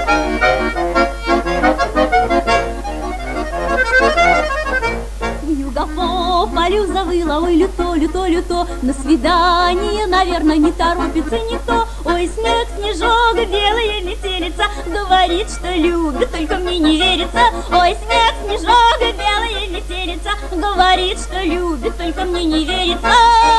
Вьюга по полю завыла, ой, люто, люто, люто. На свидание, наверное, не торопится никто. Ой, снег, снежок, белая метелица, говорит, что любит, только мне не верится. Ой, снег, снежок, белая метелица, говорит, что любит, только мне не верится.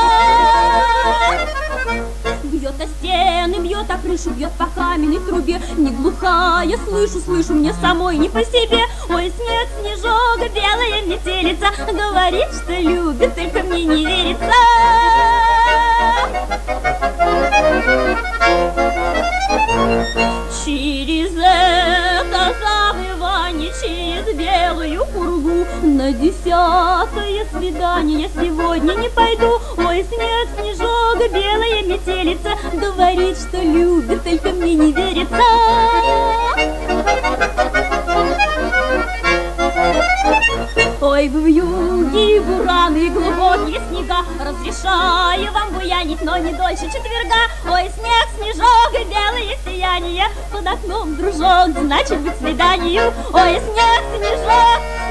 Бьет о стены, бьет о крышу, бьет по каменной трубе. Не глухая, слышу, слышу, мне самой не по себе. Ой, снег, снежок, белая метелица, говорит, что любит, только мне не верится. Через это завывание, через белую пургу на 10-е свидание я сегодня не пойду. Ой, снег, снежок, белая метелица, говорит, что любит, только мне не верится. Ой, в вьюге бураны, глубокие снега, разрешаю вам буянить, но не дольше четверга. Ой, снег, снежок и белое сияние, под окном, дружок, значит быть свиданию. Ой, снег, снежок.